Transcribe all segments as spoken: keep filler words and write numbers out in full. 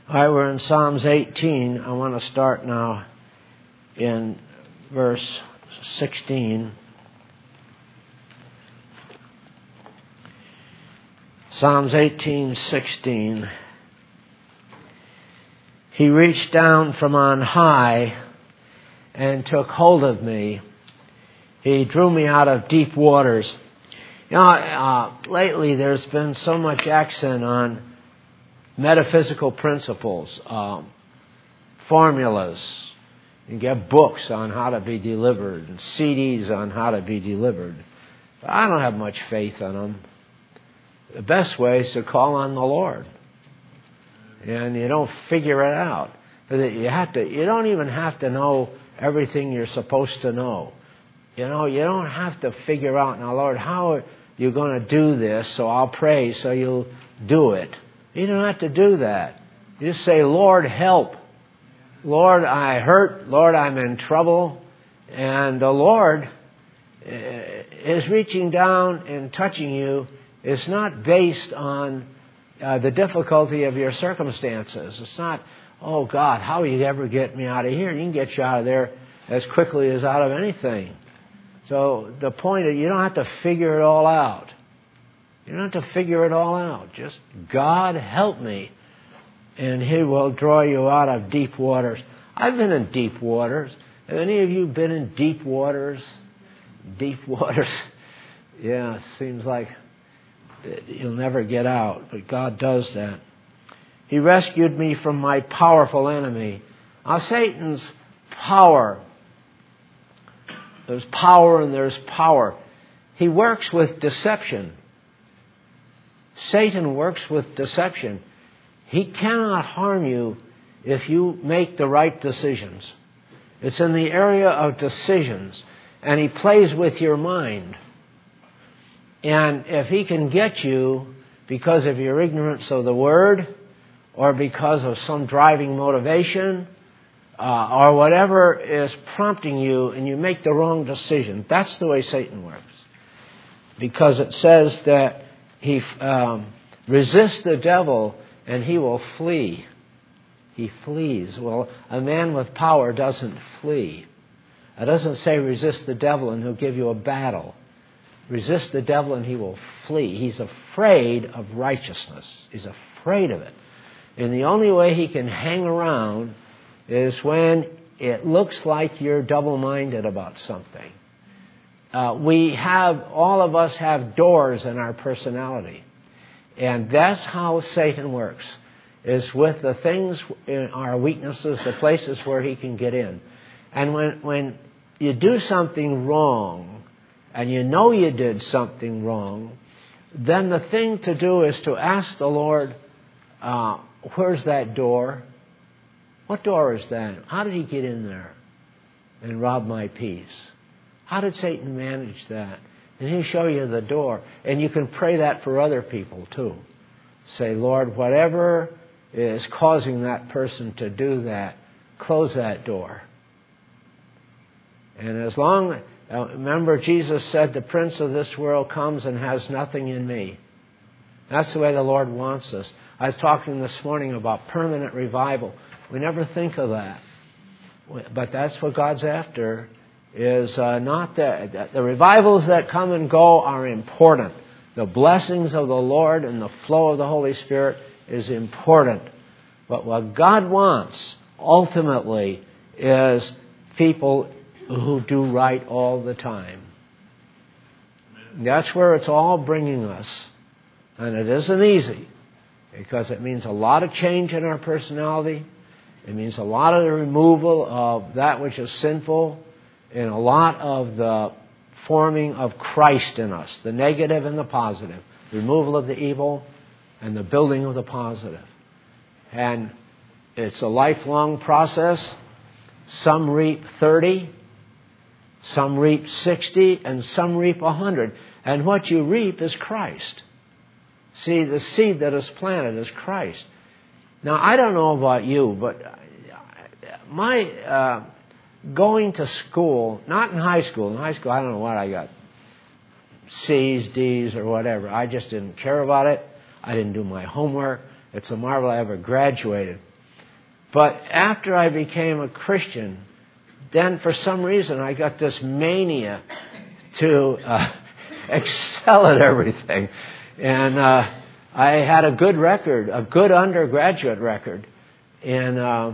All right, we're in Psalms eighteen. I want to start now in verse sixteen. Psalms eighteen sixteen. He reached down from on high and took hold of me. He drew me out of deep waters. You know, uh, lately there's been so much accent on metaphysical principles, um, formulas. You get books on how to be delivered and C Ds on how to be delivered. But I don't have much faith in them. The best way is to call on the Lord. And you don't figure it out. You have to. You don't even have to know everything you're supposed to know. You know, you don't have to figure out, now, Lord, how are you going to do this? So I'll pray so you'll do it. You don't have to do that. You just say, Lord, help. Lord, I hurt. Lord, I'm in trouble. And the Lord is reaching down and touching you. It's not based on uh, the difficulty of your circumstances. It's not, oh, God, how will you ever get me out of here? You can get you out of there as quickly as out of anything. So the point is, you don't have to figure it all out. You don't have to figure it all out. Just, God, help me. And He will draw you out of deep waters. I've been in deep waters. Have any of you been in deep waters? Deep waters. Yeah, it seems like you'll never get out. But God does that. He rescued me from my powerful enemy. Now, Satan's power. There's power and there's power. He works with deception. Satan works with deception. He cannot harm you if you make the right decisions. It's in the area of decisions. And he plays with your mind. And if he can get you because of your ignorance of the Word, or because of some driving motivation, uh, or whatever is prompting you, and you make the wrong decision, that's the way Satan works. Because it says that he um, resists the devil and he will flee. He flees. Well, a man with power doesn't flee. It doesn't say resist the devil and he'll give you a battle. Resist the devil and he will flee. He's afraid of righteousness. He's afraid of it. And the only way he can hang around is when it looks like you're double-minded about something. Uh, we have, all of us have doors in our personality. And that's how Satan works, is with the things in our weaknesses, the places where he can get in. And when, when you do something wrong, and you know you did something wrong, then the thing to do is to ask the Lord, uh, where's that door? What door is that? How did he get in there and rob my peace? How did Satan manage that? And he'll show you the door. And you can pray that for other people too. Say, Lord, whatever is causing that person to do that, close that door. And as long, uh, remember Jesus said, the prince of this world comes and has nothing in me. That's the way the Lord wants us. I was talking this morning about permanent revival. We never think of that. But that's what God's after. Is uh, not that the revivals that come and go are important. The blessings of the Lord and the flow of the Holy Spirit is important. But what God wants ultimately is people who do right all the time. That's where it's all bringing us. And it isn't easy, because it means a lot of change in our personality. It means a lot of the removal of that which is sinful, and a lot of the forming of Christ in us, the negative and the positive, the removal of the evil and the building of the positive. And it's a lifelong process. Some reap thirty, some reap sixty, and some reap one hundred. And what you reap is Christ. See, the seed that is planted is Christ. Now, I don't know about you, but my... Uh, Going to school, not in high school. In high school, I don't know what I got. C's, D's, or whatever. I just didn't care about it. I didn't do my homework. It's a marvel I ever graduated. But after I became a Christian, then for some reason I got this mania to uh, excel at everything. And uh, I had a good record, a good undergraduate record in, uh,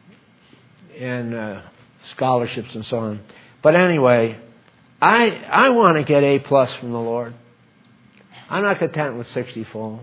in uh, scholarships and so on. But anyway, I I want to get A plus from the Lord. I'm not content with sixty full.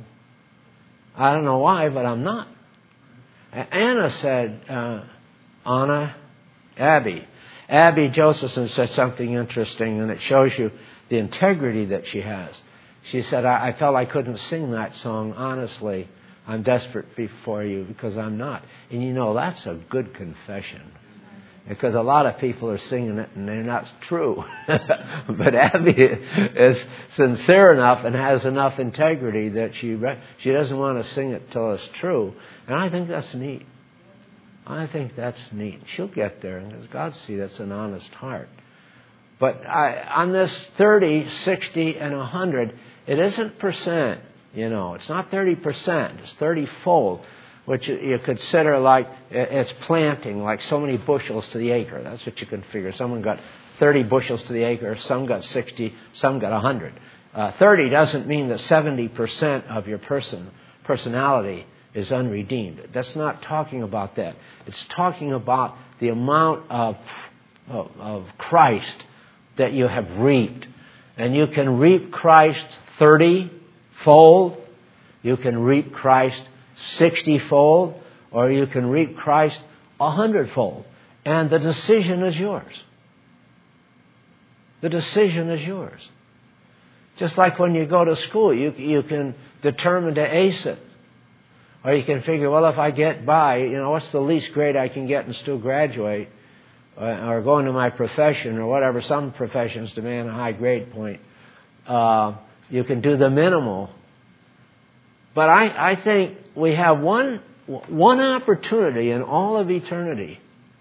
I don't know why, but I'm not. Anna said, uh, Anna, Abby. Abby Josephson said something interesting, and it shows you the integrity that she has. She said, I, I felt I couldn't sing that song honestly. I'm desperate for you because I'm not. And you know, that's a good confession. Because a lot of people are singing it and they're not true. But Abby is sincere enough and has enough integrity that she re- she doesn't want to sing it till it's true. And I think that's neat. I think that's neat. She'll get there, and as God sees, that's an honest heart. But I, on this thirty, sixty, and one hundred, it isn't percent, you know. It's not thirty percent. It's thirty-fold, which you consider like it's planting, like so many bushels to the acre. That's what you can figure. Someone got thirty bushels to the acre, some got sixty, some got one hundred. Uh, thirty doesn't mean that seventy percent of your person personality is unredeemed. That's not talking about that. It's talking about the amount of, of, of Christ that you have reaped. And you can reap Christ thirty-fold. You can reap Christ sixty-fold. Or you can reap Christ one hundred-fold. And the decision is yours. The decision is yours. Just like when you go to school, you, you can determine to ace it. Or you can figure, well, if I get by, you know, what's the least grade I can get and still graduate? Uh, or go into my profession or whatever. Some professions demand a high grade point. Uh, you can do the minimal. But I, I think we have one, one opportunity in all of eternity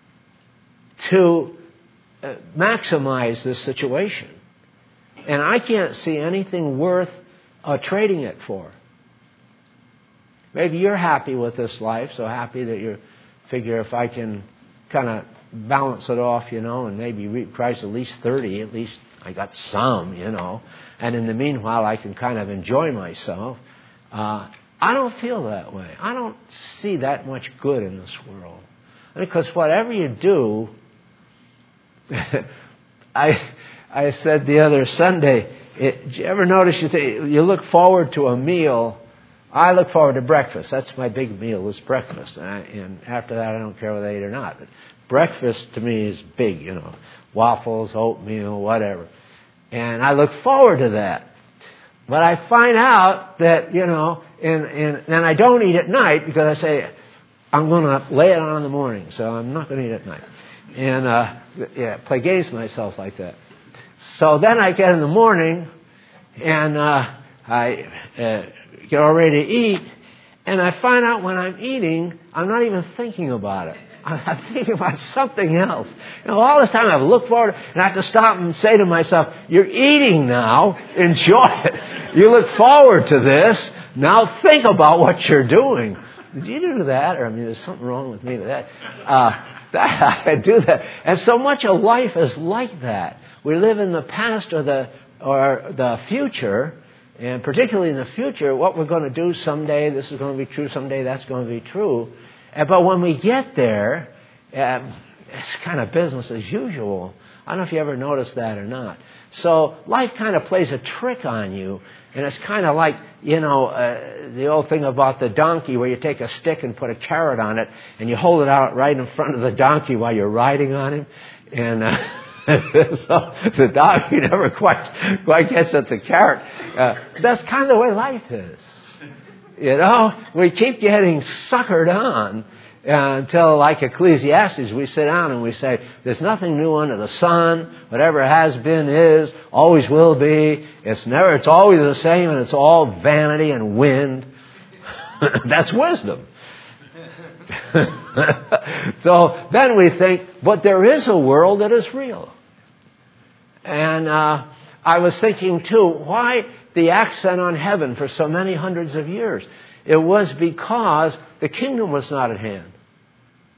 to uh, maximize this situation. And I can't see anything worth uh, trading it for. Maybe you're happy with this life, so happy that you figure if I can kind of balance it off, you know, and maybe reap Christ at least thirty, at least I got some, you know, and in the meanwhile I can kind of enjoy myself. Uh, I don't feel that way. I don't see that much good in this world. Because whatever you do, I I said the other Sunday, it, did you ever notice you, th- you look forward to a meal? I look forward to breakfast. That's my big meal, is breakfast. And, I, and after that, I don't care whether I eat or not. But breakfast to me is big, you know, waffles, oatmeal, whatever. And I look forward to that. But I find out that, you know, and, and then I don't eat at night because I say, I'm going to lay it on in the morning, so I'm not going to eat at night. And, uh, yeah, play games with myself like that. So then I get in the morning and uh, I uh, get all ready to eat, and I find out when I'm eating, I'm not even thinking about it. I'm thinking about something else. You know, all this time I've looked forward, and I have to stop and say to myself, you're eating now, enjoy it. You look forward to this, now think about what you're doing. Did you do that? Or, I mean, there's something wrong with me with that. Uh, that I do that. And so much of life is like that. We live in the past or the or the future, and particularly in the future, what we're going to do someday, this is going to be true, someday that's going to be true. But when we get there, um, it's kind of business as usual. I don't know if you ever noticed that or not. So life kind of plays a trick on you. And it's kind of like, you know, uh, the old thing about the donkey where you take a stick and put a carrot on it and you hold it out right in front of the donkey while you're riding on him. And uh, so the donkey never quite, quite gets at the carrot. Uh, that's kind of the way life is. You know, we keep getting suckered on uh, until, like Ecclesiastes, we sit down and we say, there's nothing new under the sun. Whatever has been is, always will be. It's never, it's always the same, and it's all vanity and wind. That's wisdom. So then we think, but there is a world that is real. And uh, I was thinking, too, why the accent on heaven for so many hundreds of years? It was because the kingdom was not at hand.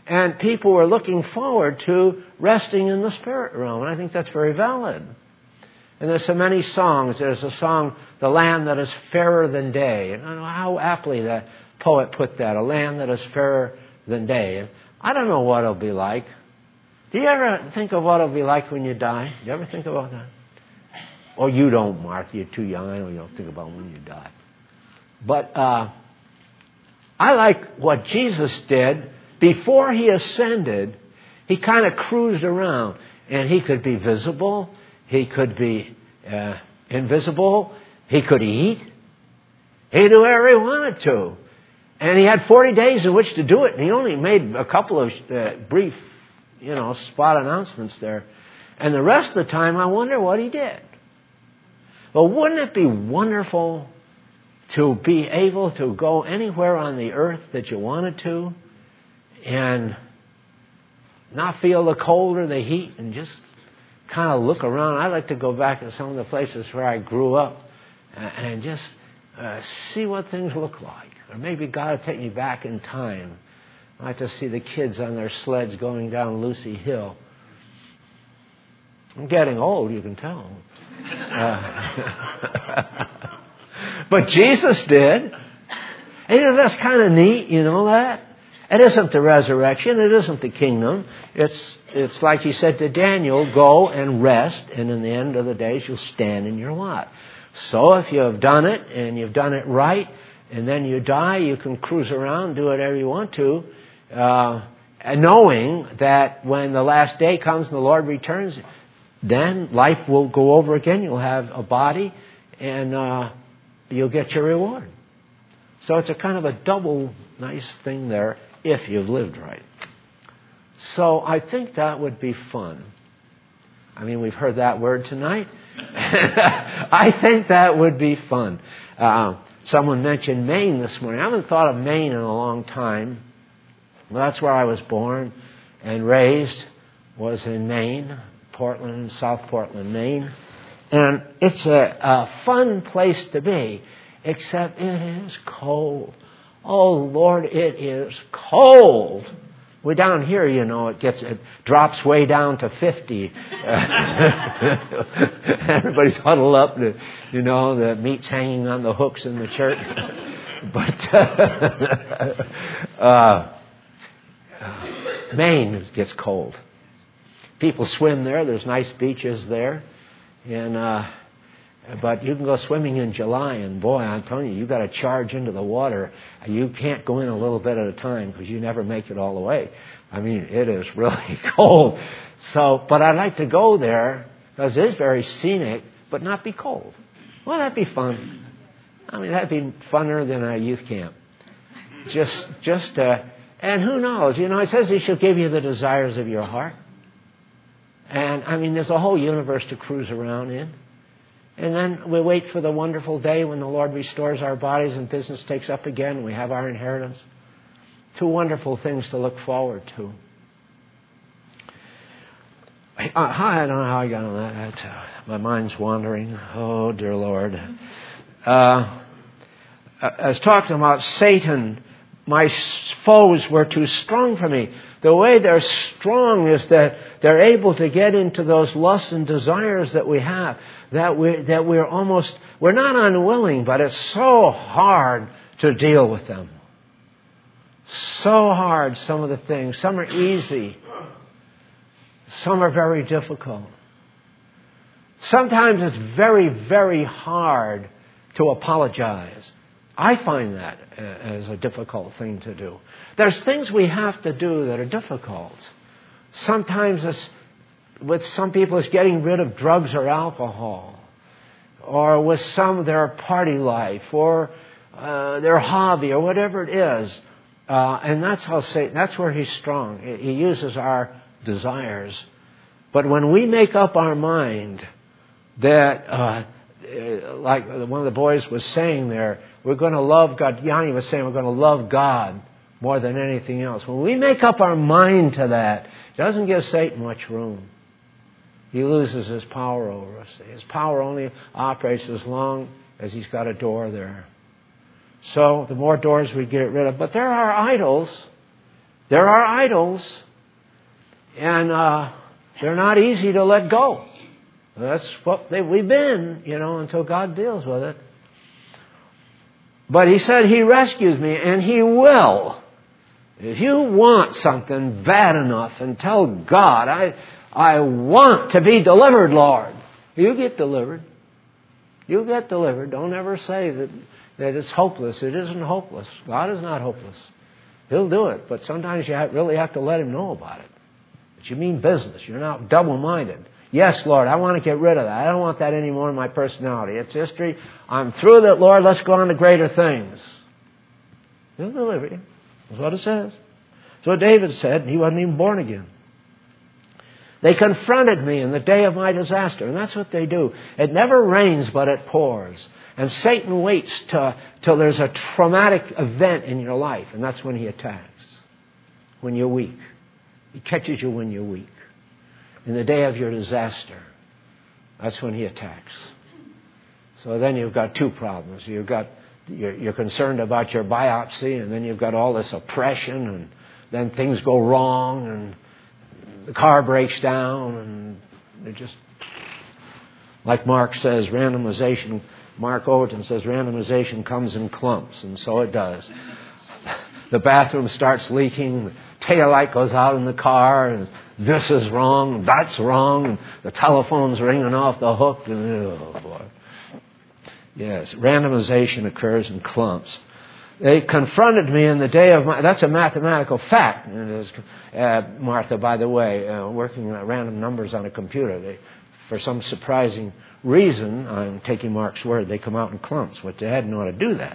And people were looking forward to resting in the spirit realm. And I think that's very valid. And there's so many songs. There's a song, The Land That Is Fairer Than Day. And I don't know how aptly the poet put that, a land that is fairer than day. And I don't know what it'll be like. Do you ever think of what it'll be like when you die? Do you ever think about that? Or you don't, Martha. You're too young. I know you don't think about when you die. But uh, I like what Jesus did. Before he ascended, he kind of cruised around. And he could be visible. He could be uh, invisible. He could eat. He could do whatever he wanted to. And he had forty days in which to do it. And he only made a couple of uh, brief, you know, spot announcements there. And the rest of the time, I wonder what he did. Well, wouldn't it be wonderful to be able to go anywhere on the earth that you wanted to and not feel the cold or the heat and just kind of look around? I like to go back to some of the places where I grew up and just uh, see what things look like. Or maybe God will take me back in time. I like to see the kids on their sleds going down Lucy Hill. I'm getting old, you can tell. Uh, but Jesus did. And you know, that's kind of neat, you know that? It isn't the resurrection. It isn't the kingdom. It's it's like he said to Daniel, go and rest, and in the end of the days you'll stand in your lot. So if you have done it, and you've done it right, and then you die, you can cruise around, do whatever you want to, uh, and knowing that when the last day comes and the Lord returns, then life will go over again. You'll have a body, and uh, you'll get your reward. So it's a kind of a double nice thing there if you've lived right. So I think that would be fun. I mean, we've heard that word tonight. I think that would be fun. Uh, someone mentioned Maine this morning. I haven't thought of Maine in a long time. Well, that's where I was born and raised, was in Maine, Portland, South Portland, Maine. And it's a, a fun place to be, except it is cold. Oh, Lord, it is cold. Way down here, you know, it gets it drops way down to fifty. Everybody's huddled up. To, you know, the meat's hanging on the hooks in the church. But uh, uh, Maine gets cold. People swim there. There's nice beaches there, and uh, but you can go swimming in July, and boy, I'm telling you, you got to charge into the water. You can't go in a little bit at a time because you never make it all the way. I mean, it is really cold. So, but I'd like to go there because it is very scenic, but not be cold. Well, that'd be fun. I mean, that'd be funner than a youth camp. Just, just, uh, and who knows? You know, it says He shall give you the desires of your heart. And I mean, there's a whole universe to cruise around in. And then we wait for the wonderful day when the Lord restores our bodies and business takes up again and we have our inheritance. Two wonderful things to look forward to. I don't know how I got on that. Uh, my mind's wandering. Oh, dear Lord. Uh, I was talking about Satan. My foes were too strong for me. The way they're strong is that they're able to get into those lusts and desires that we have. That we that we're almost we're not unwilling, but it's so hard to deal with them. So hard, some of the things. Some are easy. Some are very difficult. Sometimes it's very, very hard to apologize. I find that as a difficult thing to do. There's things we have to do that are difficult. Sometimes it's, with some people it's getting rid of drugs or alcohol. Or with some their party life or uh, their hobby or whatever it is. Uh, and that's how Satan, that's where he's strong. He uses our desires. But when we make up our mind that, uh, like one of the boys was saying there, we're going to love God. Yanni was saying we're going to love God more than anything else. When we make up our mind to that, it doesn't give Satan much room. He loses his power over us. His power only operates as long as he's got a door there. So the more doors we get rid of. But there are idols There are idols, and uh, they're not easy to let go. That's what they, we've been, you know, until God deals with it. But He said He rescues me, and He will. If you want something bad enough and tell God, I, I want to be delivered, Lord, you get delivered. You get delivered. Don't ever say that, that it's hopeless. It isn't hopeless. God is not hopeless. He'll do it, but sometimes you have, really have to let Him know about it. But you mean business. You're not double-minded. Yes, Lord, I want to get rid of that. I don't want that anymore in my personality. It's history. I'm through that, Lord. Let's go on to greater things. He'll deliver you. That's what it says. That's what David said. He wasn't even born again. They confronted me in the day of my disaster. And that's what they do. It never rains, but it pours. And Satan waits to, till there's a traumatic event in your life. And that's when he attacks. When you're weak. He catches you when you're weak. In the day of your disaster, that's when he attacks. So then you've got two problems. You've got, you're, you're concerned about your biopsy, and then you've got all this oppression, and then things go wrong, and the car breaks down, and it just, like Mark says, randomization, Mark Overton says, randomization comes in clumps, and so it does. The bathroom starts leaking, the taillight goes out in the car, and this is wrong, that's wrong, and the telephone's ringing off the hook, and oh boy. Yes, randomization occurs in clumps. They confronted me in the day of my... That's a mathematical fact. It is, uh, Martha, by the way, uh, working at random numbers on a computer. They, for some surprising reason, I'm taking Mark's word, they come out in clumps, which they hadn't ought to do that.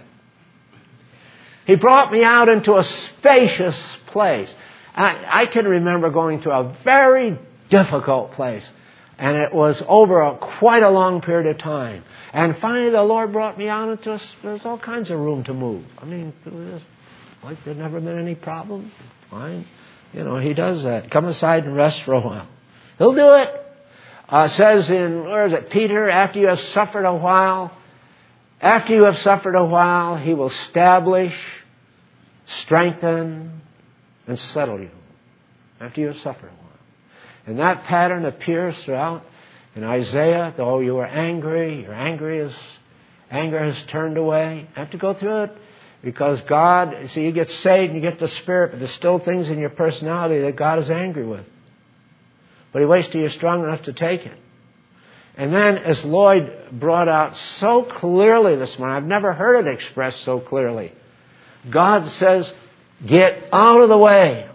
He brought me out into a spacious place. I, I can remember going to a very difficult place. And it was over a, quite a long period of time. And finally the Lord brought me out into a, there's all kinds of room to move. I mean, it was like there'd never been any problem. Fine. You know, He does that. Come aside and rest for a while. He'll do it. Uh, says in, where is it, Peter, after you have suffered a while, after you have suffered a while, He will establish, strengthen, and settle you. After you have suffered a while. And that pattern appears throughout in Isaiah. Though you are angry, your angry is, anger has turned away. You have to go through it because God, see, you get saved and you get the Spirit, but there's still things in your personality that God is angry with. But He waits till you're strong enough to take it. And then, as Lloyd brought out so clearly this morning, I've never heard it expressed so clearly. God says, get out of the way.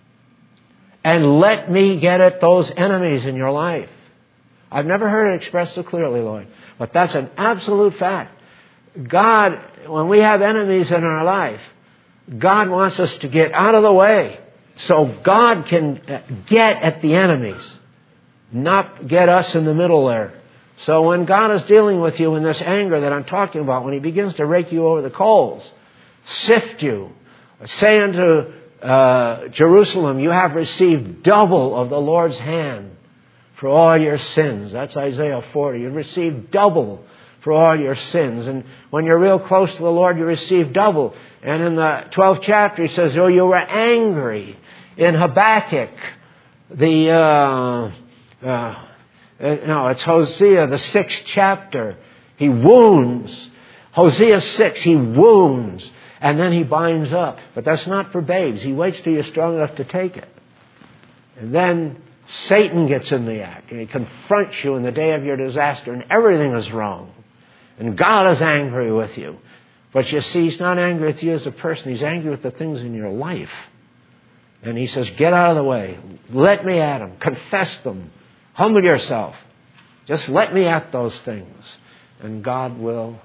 And let me get at those enemies in your life. I've never heard it expressed so clearly, Lord. But that's an absolute fact. God, when we have enemies in our life, God wants us to get out of the way so God can get at the enemies, not get us in the middle there. So when God is dealing with you in this anger that I'm talking about, when He begins to rake you over the coals, sift you, say unto Uh, Jerusalem, you have received double of the Lord's hand for all your sins. That's Isaiah forty. You've received double for all your sins. And when you're real close to the Lord, you receive double. And in the twelfth chapter, He says, oh, you were angry. In Habakkuk, the, uh, uh, no, it's Hosea, the sixth chapter. He wounds. Hosea six, He wounds. And then He binds up. But that's not for babes. He waits till you're strong enough to take it. And then Satan gets in the act. And he confronts you in the day of your disaster. And everything is wrong. And God is angry with you. But you see, He's not angry with you as a person. He's angry with the things in your life. And He says, get out of the way. Let me at them. Confess them. Humble yourself. Just let me at those things. And God will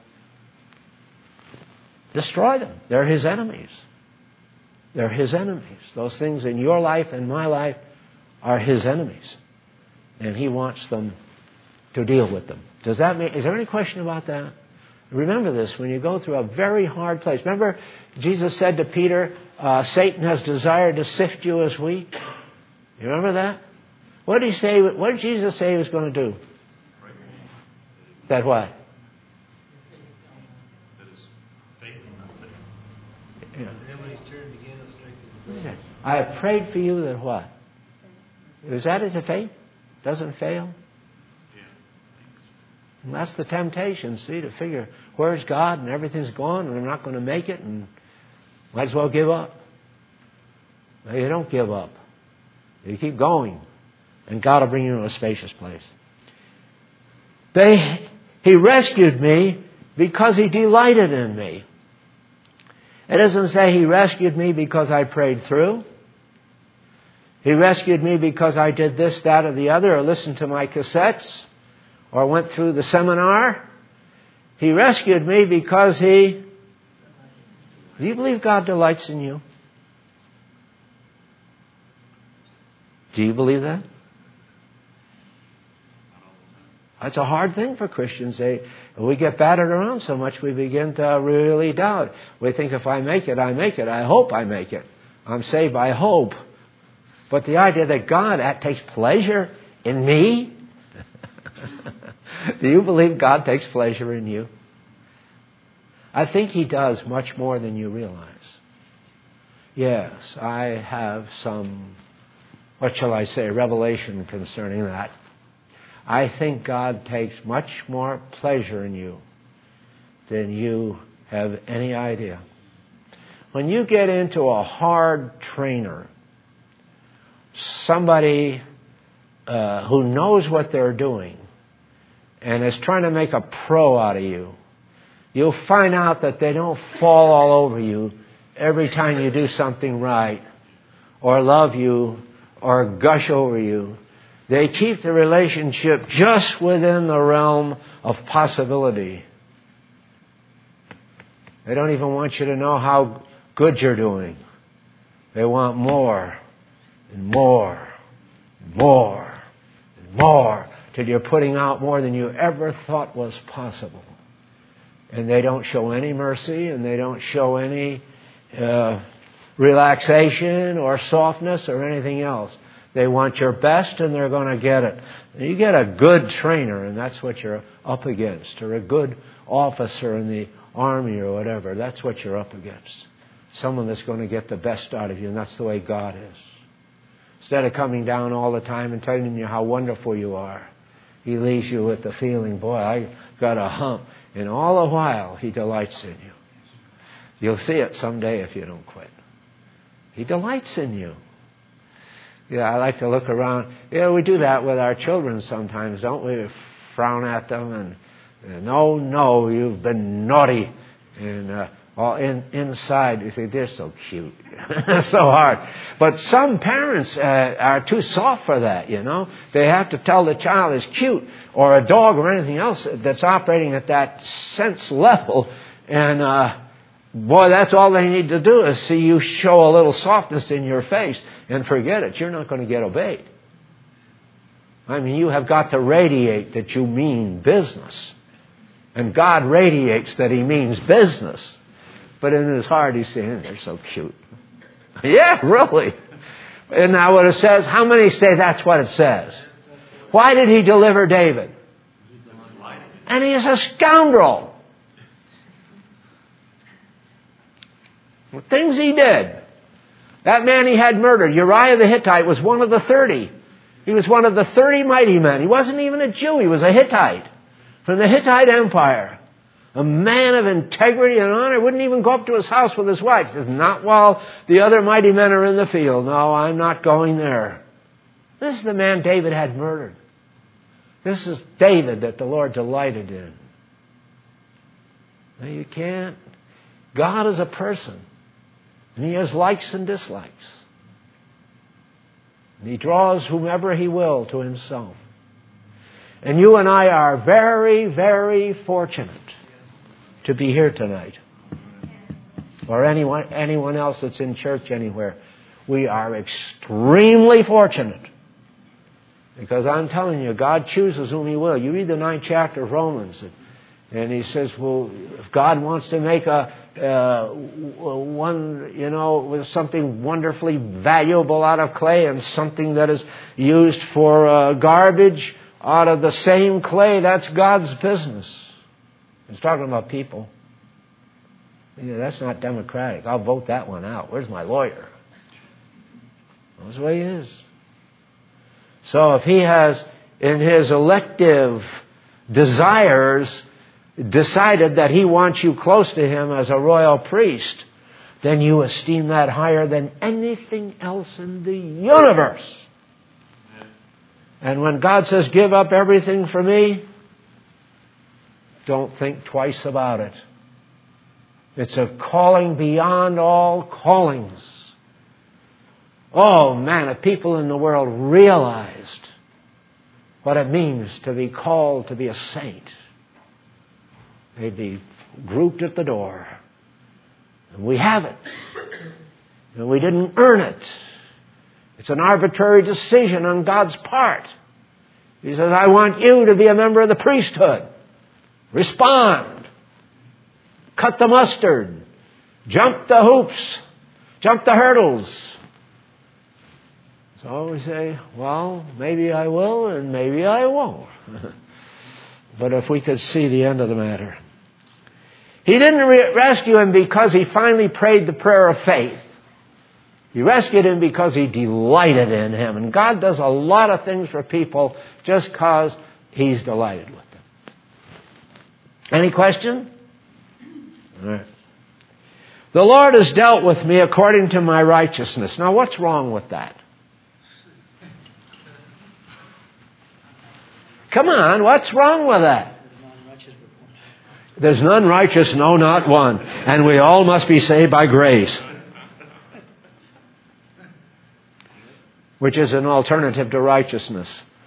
destroy them. They're His enemies. They're His enemies. Those things in your life and my life are His enemies. And He wants them to deal with them. Does that make, is there any question about that? Remember this, when you go through a very hard place. Remember, Jesus said to Peter, uh, Satan has desired to sift you as wheat. You remember that? What did he say? What did Jesus say He was going to do? That what? Yeah. I have prayed for you that what? Is that it, the faith? Doesn't fail? And that's the temptation, see, to figure, where's God and everything's gone and I'm not going to make it and might as well give up. No, you don't give up. You keep going and God will bring you to a spacious place. They, he rescued me because He delighted in me. It doesn't say He rescued me because I prayed through. He rescued me because I did this, that, or the other, or listened to my cassettes, or went through the seminar. He rescued me because He... Do you believe God delights in you? Do you believe that? That's a hard thing for Christians. They, we get battered around so much we begin to really doubt. We think if I make it, I make it. I hope I make it. I'm saved by hope. But the idea that God takes pleasure in me? Do you believe God takes pleasure in you? I think He does much more than you realize. Yes, I have some, what shall I say, revelation concerning that. I think God takes much more pleasure in you than you have any idea. When you get into a hard trainer, somebody uh, who knows what they're doing and is trying to make a pro out of you, you'll find out that they don't fall all over you every time you do something right, or love you, or gush over you. They keep the relationship just within the realm of possibility. They don't even want you to know how good you're doing. They want more and more and more and more till you're putting out more than you ever thought was possible. And they don't show any mercy, and they don't show any uh, relaxation or softness or anything else. They want your best, and they're going to get it. And you get a good trainer, and that's what you're up against, or a good officer in the army or whatever. That's what you're up against. Someone that's going to get the best out of you, and that's the way God is. Instead of coming down all the time and telling you how wonderful you are, He leaves you with the feeling, boy, I got a hump. And all the while, He delights in you. You'll see it someday if you don't quit. He delights in you. Yeah, I like to look around. Yeah, we do that with our children sometimes, don't we? We frown at them and, and no, no, you've been naughty. And uh, all in, inside, you think, they're so cute. So hard. But some parents uh, are too soft for that, you know. They have to tell the child is cute, or a dog or anything else that's operating at that sense level. And uh, boy, that's all they need to do is see you show a little softness in your face, and forget it. You're not going to get obeyed. I mean, you have got to radiate that you mean business. And God radiates that He means business. But in His heart, He's saying, they're so cute. Yeah, really. And now what it says, how many say that's what it says? Why did He deliver David? And he is a scoundrel. The things he did. That man he had murdered, Uriah the Hittite, was one of the thirty. He was one of the thirty mighty men. He wasn't even a Jew. He was a Hittite from the Hittite Empire. A man of integrity and honor. Wouldn't even go up to his house with his wife. He says, not while the other mighty men are in the field. No, I'm not going there. This is the man David had murdered. This is David that the Lord delighted in. Now you can't. God is a person. And He has likes and dislikes. And He draws whomever He will to Himself. And you and I are very, very fortunate to be here tonight. Or anyone, anyone else that's in church anywhere. We are extremely fortunate. Because I'm telling you, God chooses whom He will. You read the ninth chapter of Romans, and, and He says, well, if God wants to make a uh, one, you know, with something wonderfully valuable out of clay and something that is used for uh, garbage out of the same clay, that's God's business. He's talking about people. Yeah, that's not democratic. I'll vote that one out. Where's my lawyer? That's the way He is. So if He has, in His elective desires, decided that He wants you close to Him as a royal priest, then you esteem that higher than anything else in the universe. And when God says, give up everything for me, don't think twice about it. It's a calling beyond all callings. Oh man, if people in the world realized what it means to be called to be a saint, they'd be grouped at the door. And we have it. And we didn't earn it. It's an arbitrary decision on God's part. He says, I want you to be a member of the priesthood. Respond. Cut the mustard. Jump the hoops. Jump the hurdles. So we say, well, maybe I will and maybe I won't. But if we could see the end of the matter. He didn't re- rescue him because he finally prayed the prayer of faith. He rescued him because he delighted in him. And God does a lot of things for people just because He's delighted with them. Any question? All right. The Lord has dealt with me according to my righteousness. Now, what's wrong with that? Come on, what's wrong with that? There's none righteous, no, not one. And we all must be saved by grace. Which is an alternative to righteousness.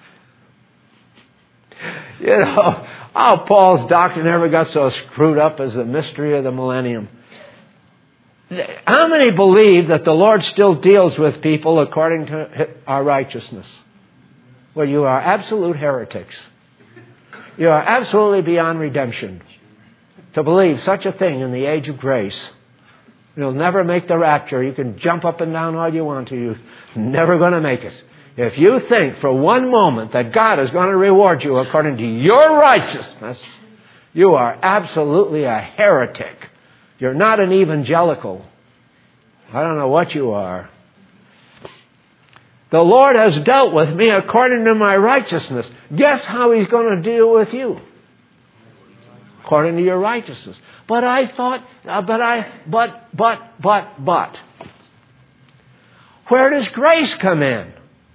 You know, how Paul's doctrine never got so screwed up as the mystery of the millennium. How many believe that the Lord still deals with people according to our righteousness? Well, you are absolute heretics. You are absolutely beyond redemption to believe such a thing in the age of grace. You'll never make the rapture. You can jump up and down all you want to. You're never going to make it. If you think for one moment that God is going to reward you according to your righteousness, you are absolutely a heretic. You're not an evangelical. I don't know what you are. The Lord has dealt with me according to my righteousness. Guess how He's going to deal with you? According to your righteousness. But I thought, uh, but I, but, but, but, but. Where does grace come in?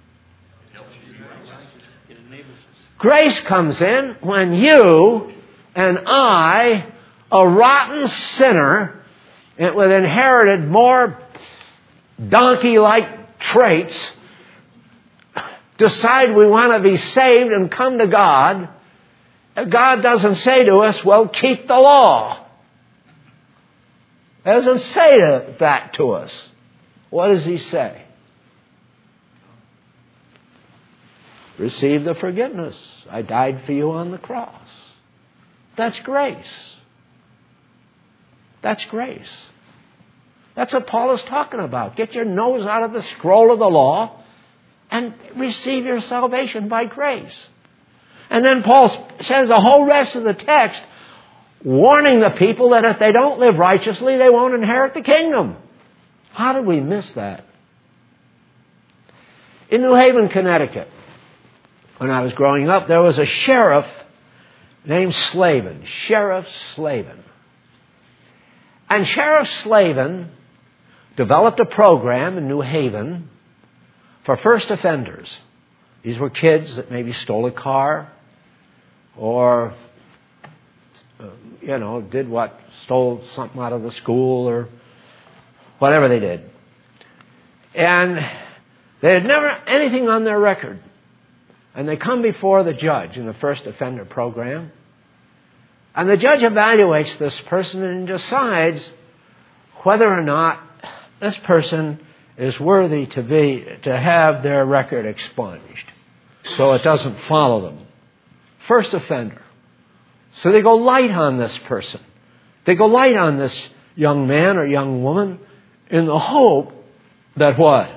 Grace comes in when you and I, a rotten sinner, with inherited more donkey-like traits, decide we want to be saved and come to God. God doesn't say to us, well, keep the law. He doesn't say that to us. What does He say? Receive the forgiveness. I died for you on the cross. That's grace. That's grace. That's what Paul is talking about. Get your nose out of the scroll of the law and receive your salvation by grace. And then Paul says the whole rest of the text warning the people that if they don't live righteously, they won't inherit the kingdom. How did we miss that? In New Haven, Connecticut, when I was growing up, there was a sheriff named Slavin, Sheriff Slavin. And Sheriff Slavin developed a program in New Haven for first offenders. These were kids that maybe stole a car or, uh, you know, did what, stole something out of the school or whatever they did. And they had never anything on their record. And they come before the judge in the first offender program. And the judge evaluates this person and decides whether or not this person is worthy to be to have their record expunged, so it doesn't follow them. First offender. So they go light on this person. They go light on this young man or young woman in the hope that what?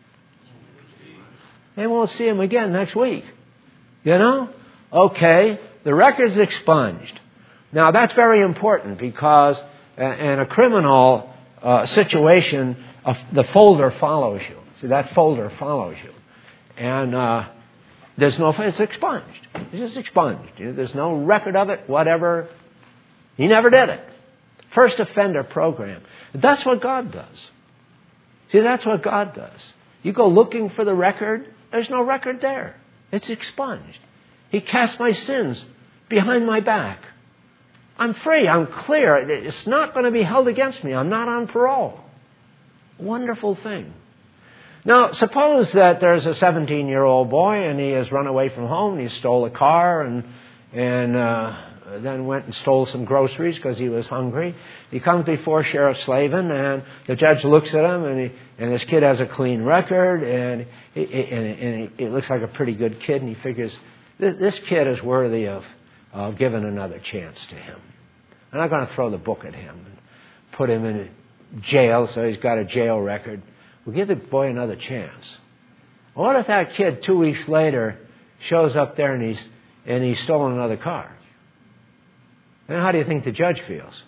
They won't see him again next week. You know? Okay, the record's expunged. Now that's very important because in a criminal uh, situation, uh, the folder follows you. See, that folder follows you. And uh, there's no, it's expunged. It's just expunged. You know, there's no record of it, whatever. He never did it. First offender program. That's what God does. See, that's what God does. You go looking for the record, there's no record there. It's expunged. He cast my sins behind my back. I'm free. I'm clear. It's not going to be held against me. I'm not on parole. Wonderful thing. Now, suppose that there's a seventeen-year-old boy and he has run away from home and he stole a car and and uh, then went and stole some groceries because he was hungry. He comes before Sheriff Slavin and the judge looks at him and he, and this kid has a clean record and, he, and, and he, it looks like a pretty good kid and he figures this kid is worthy of, of giving another chance to him. I'm not going to throw the book at him and put him in jail so he's got a jail record. We'll give the boy another chance. What if that kid two weeks later shows up there and he's and he's stolen another car? And how do you think the judge feels?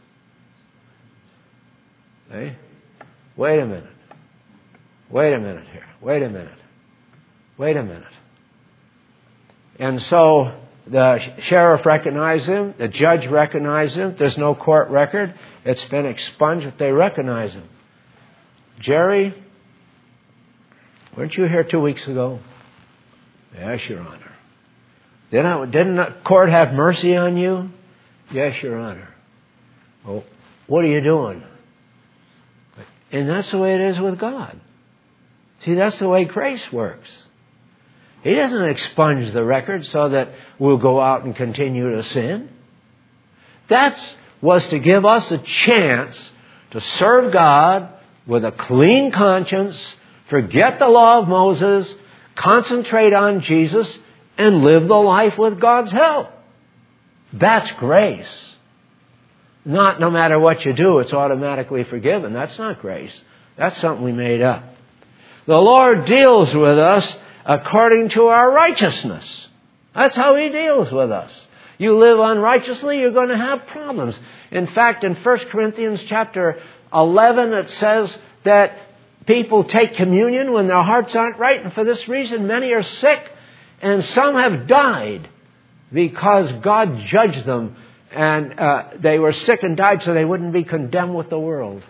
Hey? Wait a minute. Wait a minute here. Wait a minute. Wait a minute. And so the sheriff recognized him. The judge recognized him. There's no court record. It's been expunged, but they recognize him. Jerry, weren't you here two weeks ago? Yes, Your Honor. Didn't, didn't the court have mercy on you? Yes, Your Honor. Well, what are you doing? And that's the way it is with God. See, that's the way grace works. He doesn't expunge the record so that we'll go out and continue to sin. That was to give us a chance to serve God with a clean conscience, forget the law of Moses, concentrate on Jesus, and live the life with God's help. That's grace. Not no matter what you do, it's automatically forgiven. That's not grace. That's something we made up. The Lord deals with us according to our righteousness. That's how He deals with us. You live unrighteously, you're going to have problems. In fact, in First Corinthians chapter eleven, it says that people take communion when their hearts aren't right, and for this reason many are sick, and some have died because God judged them, and uh, they were sick and died so they wouldn't be condemned with the world.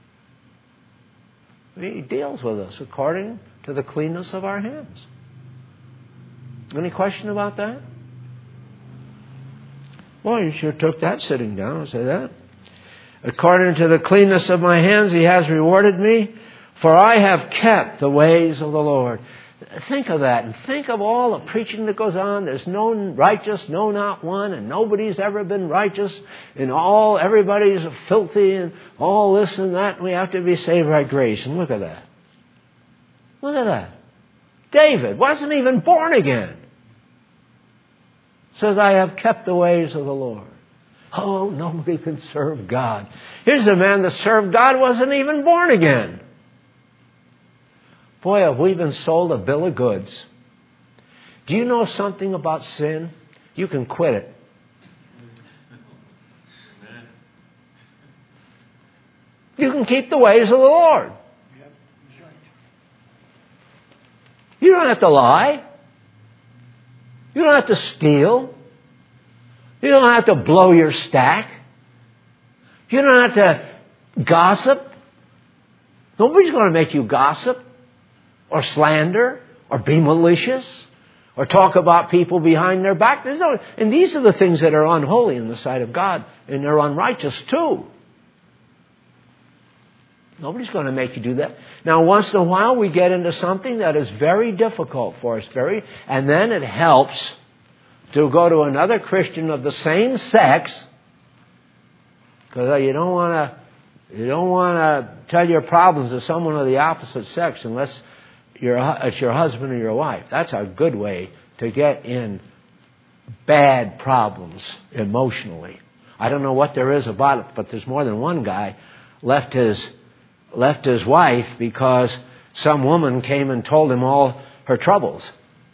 He deals with us according to the cleanness of our hands. Any question about that? Well, you sure took that sitting down. I'll say that. According to the cleanness of my hands, He has rewarded me, for I have kept the ways of the Lord. Think of that, and think of all the preaching that goes on. There's no righteous, no, not one, and nobody's ever been righteous, and all everybody's filthy, and all this and that. And we have to be saved by grace. And look at that. Look at that. David wasn't even born again. Says, I have kept the ways of the Lord. Oh, nobody can serve God. Here's a man that served God, wasn't even born again. Boy, have we been sold a bill of goods. Do you know something about sin? You can quit it. You can keep the ways of the Lord. You don't have to lie. You don't have to steal. You don't have to blow your stack. You don't have to gossip. Nobody's going to make you gossip or slander or be malicious or talk about people behind their back. There's no, and these are the things that are unholy in the sight of God, and they're unrighteous too. Nobody's going to make you do that. Now, once in a while, we get into something that is very difficult for us, very, and then it helps to go to another Christian of the same sex, because you don't want to, you don't want to tell your problems to someone of the opposite sex unless you're, it's your husband or your wife. That's a good way to get in bad problems emotionally. I don't know what there is about it, but there's more than one guy left his left his wife because some woman came and told him all her troubles.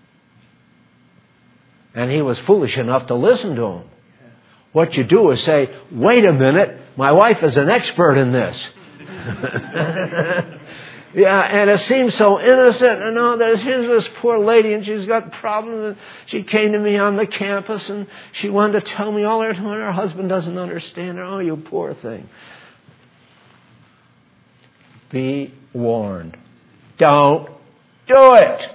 And he was foolish enough to listen to him. What you do is say, wait a minute, my wife is an expert in this. Yeah, and it seems so innocent. And oh, there's here's this poor lady, and she's got problems. And she came to me on the campus, and she wanted to tell me all her, her husband doesn't understand her. Oh, you poor thing. Be warned. Don't do it.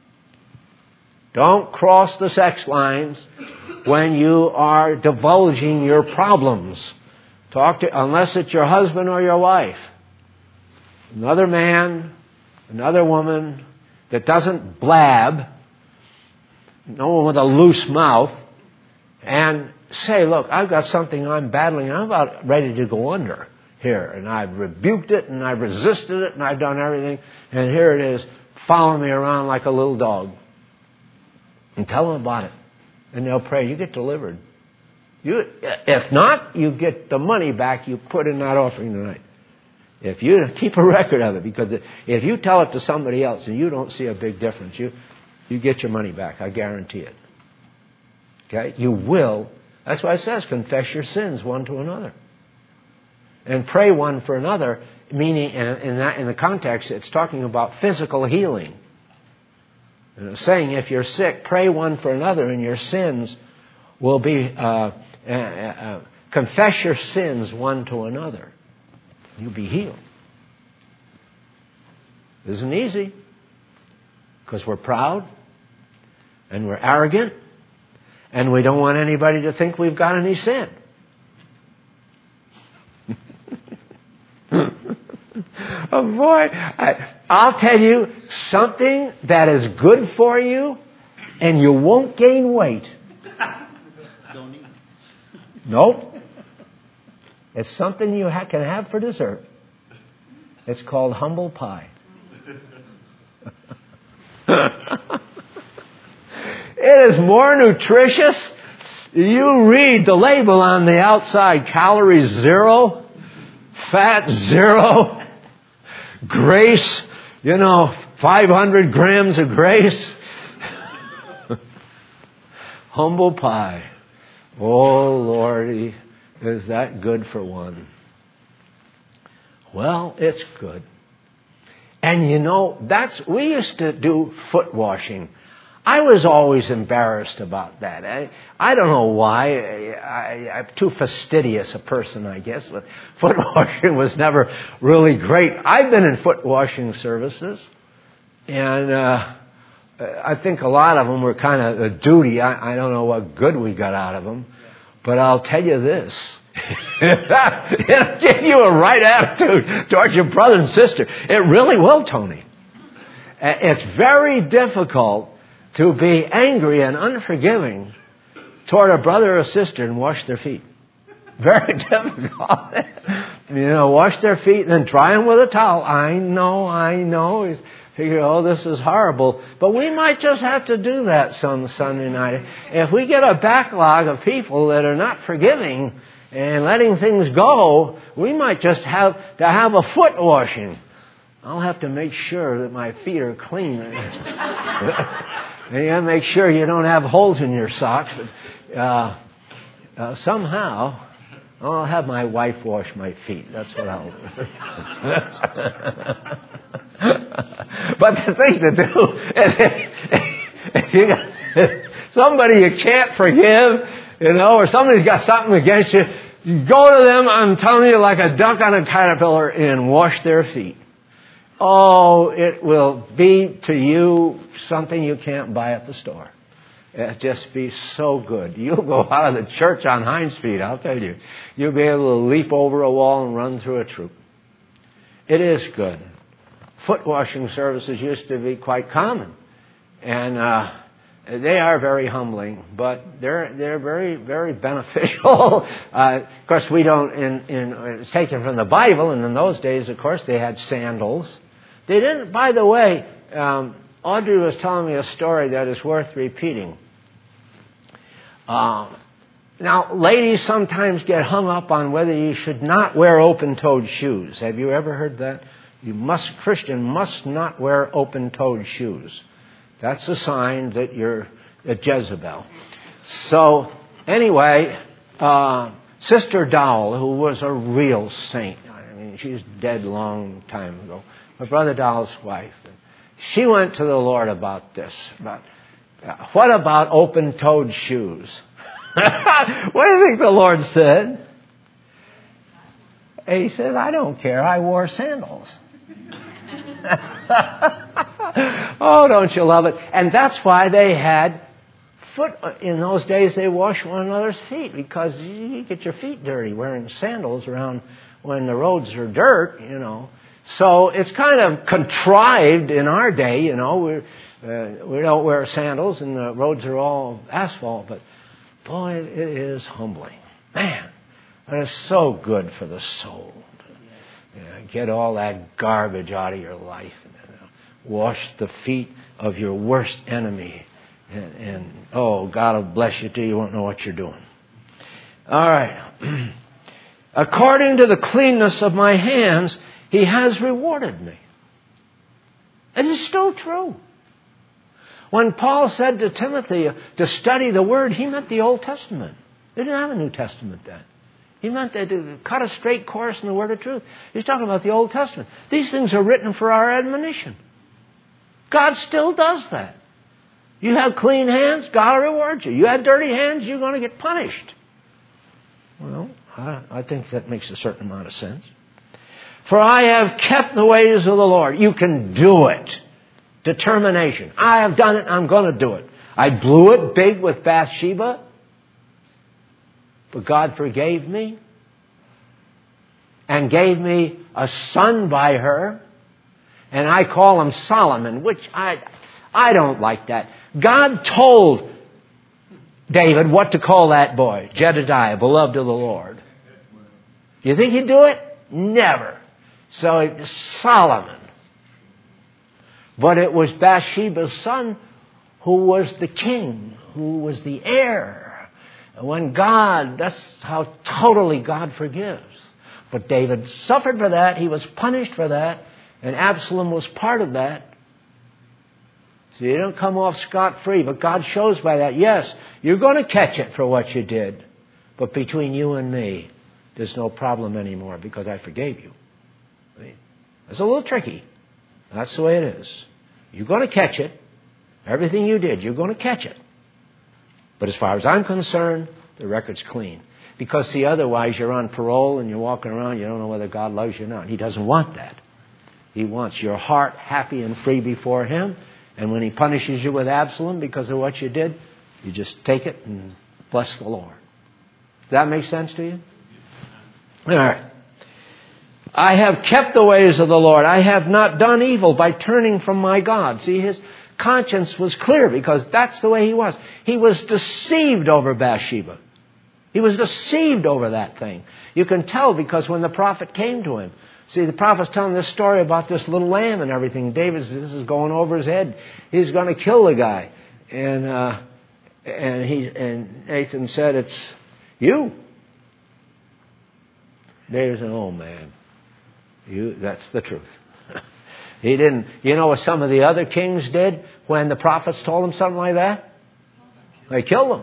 Don't cross the sex lines when you are divulging your problems. Talk to, unless it's your husband or your wife. Another man, another woman that doesn't blab, no one with a loose mouth, and say, look, I've got something I'm battling. I'm about ready to go under here. And I've rebuked it, and I've resisted it, and I've done everything. And here it is, following me around like a little dog. And tell them about it. And they'll pray. You get delivered. You, if not, you get the money back you put in that offering tonight. If you keep a record of it, because if you tell it to somebody else and you don't see a big difference, you, you get your money back. I guarantee it. Okay? You will. That's why it says confess your sins one to another. And pray one for another, meaning in, that, in the context, it's talking about physical healing. And it's saying if you're sick, pray one for another and your sins will be, uh, uh, uh, confess your sins one to another. You'll be healed. It isn't easy because we're proud and we're arrogant and we don't want anybody to think we've got any sin. Oh boy, I, I'll tell you something that is good for you and you won't gain weight. Don't eat. Nope. It's something you ha- can have for dessert. It's called humble pie. It is more nutritious. You read the label on the outside, calories zero, fat zero, grace, you know, five hundred grams of grace. Humble pie. Oh, Lordy, is that good for one? Well, it's good. And you know, that's, we used to do foot washing. I was always embarrassed about that. I, I don't know why. I, I, I'm too fastidious a person, I guess. But foot washing was never really great. I've been in foot washing services, and uh, I think a lot of them were kind of a duty. I, I don't know what good we got out of them, but I'll tell you this. It'll give you a right attitude towards your brother and sister. It really will, Tony. It's very difficult to be angry and unforgiving toward a brother or sister and wash their feet. Very difficult. You know, wash their feet and then dry them with a towel. I know, I know. You figure, oh, this is horrible. But we might just have to do that some Sunday night. If we get a backlog of people that are not forgiving and letting things go, we might just have to have a foot washing. I'll have to make sure that my feet are clean. And you got to make sure you don't have holes in your socks. But, uh, uh, somehow, I'll have my wife wash my feet. That's what I'll do. But the thing to do is if, if you got somebody you can't forgive, you know, or somebody's got something against you, you go to them, I'm telling you, like a duck on a caterpillar, and wash their feet. Oh, it will be to you something you can't buy at the store. It'll just be so good. You'll go out of the church on hinds feet, I'll tell you. You'll be able to leap over a wall and run through a troop. It is good. Foot washing services used to be quite common. And uh, they are very humbling, but they're they're very, very beneficial. uh, of course, we don't, in, in, it's taken from the Bible, and in those days, of course, they had sandals. They didn't, by the way, um, Audrey was telling me a story that is worth repeating. Uh, now, ladies sometimes get hung up on whether you should not wear open-toed shoes. Have you ever heard that? You must, Christian must not wear open-toed shoes. That's a sign that you're a Jezebel. So, anyway, uh, Sister Dowell, who was a real saint, I mean, thing. She's dead a long time ago. My brother Dahl's wife. She went to the Lord about this. About, uh, what about open-toed shoes? What do you think the Lord said? He said, I don't care. I wore sandals. Oh, don't you love it? And that's why they had foot. In those days, they washed one another's feet because you get your feet dirty wearing sandals around when the roads are dirt, you know. So it's kind of contrived in our day, you know. We're, uh, we don't wear sandals and the roads are all asphalt. But, boy, it, it is humbling. Man, it is so good for the soul. To, you know, get all that garbage out of your life. And, you know, wash the feet of your worst enemy. And, and, oh, God will bless you till you won't know what you're doing. All right. According to the cleanness of my hands, He has rewarded me. It is still true. When Paul said to Timothy to study the Word, he meant the Old Testament. They didn't have a New Testament then. He meant to cut a straight course in the Word of truth. He's talking about the Old Testament. These things are written for our admonition. God still does that. You have clean hands, God will reward you. You have dirty hands, you're going to get punished. Well, I, I think that makes a certain amount of sense. For I have kept the ways of the Lord. You can do it. Determination. I have done it, I'm going to do it. I blew it big with Bathsheba, but God forgave me and gave me a son by her, and I call him Solomon, which I... I don't like that. God told David what to call that boy, Jedediah, beloved of the Lord. You think he'd do it? Never. So it was Solomon. But it was Bathsheba's son who was the king, who was the heir. When God, that's how totally God forgives. But David suffered for that. He was punished for that. And Absalom was part of that. So you don't come off scot-free. But God shows by that, yes, you're going to catch it for what you did. But between you and me, there's no problem anymore because I forgave you. I mean, it's a little tricky. That's the way it is. You're going to catch it. Everything you did, you're going to catch it. But as far as I'm concerned, the record's clean. Because, see, otherwise you're on parole and you're walking around, you don't know whether God loves you or not. He doesn't want that. He wants your heart happy and free before Him. And when He punishes you with Absalom because of what you did, you just take it and bless the Lord. Does that make sense to you? All right. I have kept the ways of the Lord. I have not done evil by turning from my God. See, his conscience was clear because that's the way he was. He was deceived over Bathsheba. He was deceived over that thing. You can tell because when the prophet came to him, see, the prophet's telling this story about this little lamb and everything. David's, this is going over his head. He's going to kill the guy. And uh, and he and Nathan said, it's you. David said, oh, man, you, that's the truth. He didn't, you know what some of the other kings did when the prophets told them something like that? They killed them.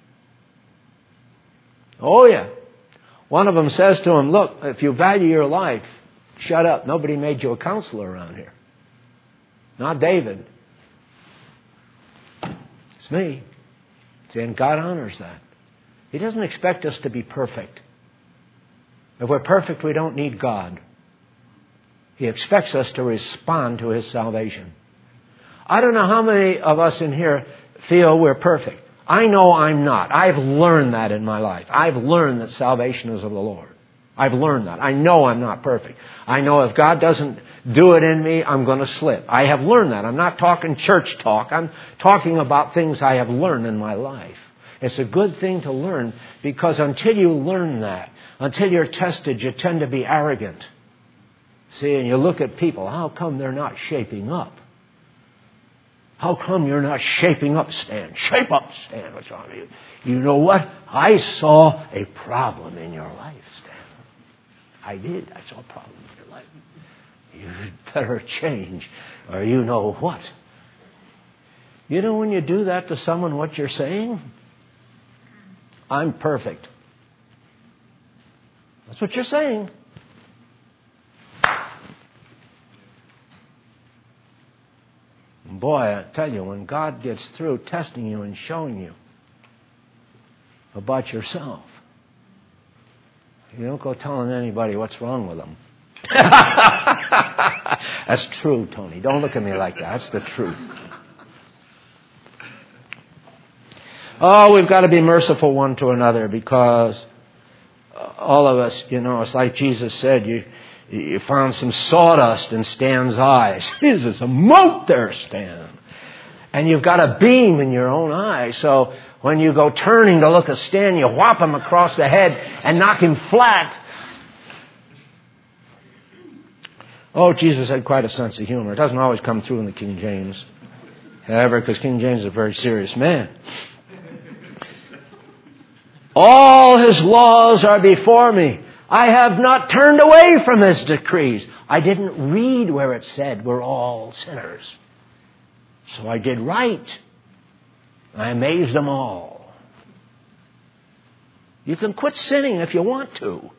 Oh, yeah. One of them says to him, look, if you value your life, shut up. Nobody made you a counselor around here. Not David. It's me. See, and God honors that. He doesn't expect us to be perfect. If we're perfect, we don't need God. He expects us to respond to His salvation. I don't know how many of us in here feel we're perfect. I know I'm not. I've learned that in my life. I've learned that salvation is of the Lord. I've learned that. I know I'm not perfect. I know if God doesn't do it in me, I'm going to slip. I have learned that. I'm not talking church talk. I'm talking about things I have learned in my life. It's a good thing to learn because until you learn that, until you're tested, you tend to be arrogant. See, and you look at people, how come they're not shaping up? How come you're not shaping up, Stan? Shape up, Stan. What's wrong with you? You know what? I saw a problem in your life, Stan. I did. I saw a problem in your life. You'd better change, or you know what. You know when you do that to someone, what you're saying? I'm perfect. That's what you're saying. Boy, I tell you, when God gets through testing you and showing you about yourself, you don't go telling anybody what's wrong with them. That's true, Tony. Don't look at me like that. That's the truth. Oh, we've got to be merciful one to another, because all of us, you know, it's like Jesus said, you you found some sawdust in Stan's eyes. There's a mote there, Stan. And you've got a beam in your own eye. So when you go turning to look at Stan, you whop him across the head and knock him flat. Oh, Jesus had quite a sense of humor. It doesn't always come through in the King James. However, because King James is a very serious man. All his laws are before me. I have not turned away from his decrees. I didn't read where it said we're all sinners. So I did right. I amazed them all. You can quit sinning if you want to.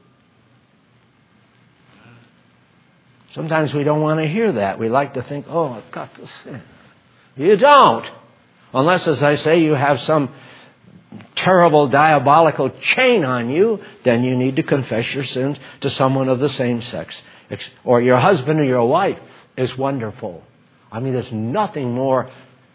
Sometimes we don't want to hear that. We like to think, oh, I've got to sin. You don't. Unless, as I say, you have some terrible diabolical chain on you, then you need to confess your sins to someone of the same sex. Or your husband or your wife is wonderful. I mean, there's nothing more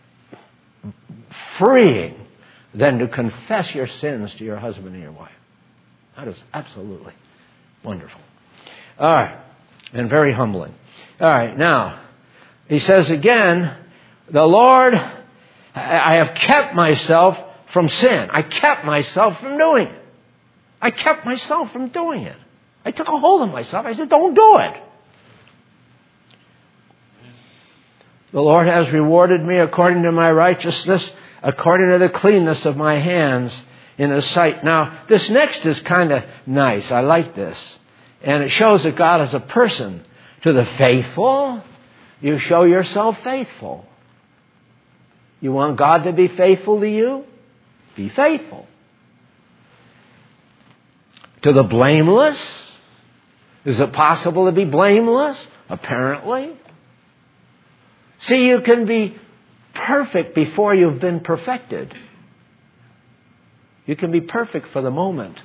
freeing than to confess your sins to your husband or your wife. That is absolutely wonderful. All right. And very humbling. All right. Now, he says again, the Lord, I have kept myself from sin. I kept myself from doing it. I kept myself from doing it. I took a hold of myself. I said, don't do it. The Lord has rewarded me according to my righteousness, according to the cleanness of my hands in His sight. Now, this next is kind of nice. I like this. And it shows that God is a person. To the faithful, you show yourself faithful. You want God to be faithful to you? Be faithful. To the blameless, is it possible to be blameless? Apparently. See, you can be perfect before you've been perfected. You can be perfect for the moment.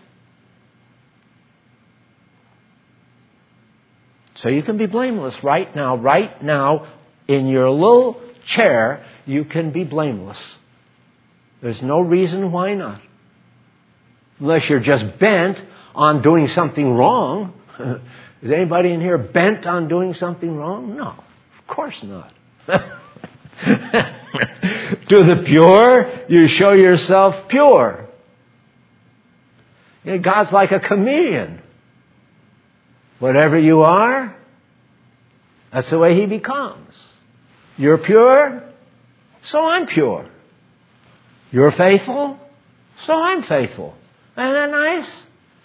So you can be blameless right now. Right now, in your little chair, you can be blameless. There's no reason why not. Unless you're just bent on doing something wrong. Is anybody in here bent on doing something wrong? No, of course not. To the pure, you show yourself pure. You know, God's like a chameleon. Whatever you are, that's the way He becomes. You're pure, so I'm pure. You're faithful, so I'm faithful. Isn't that nice?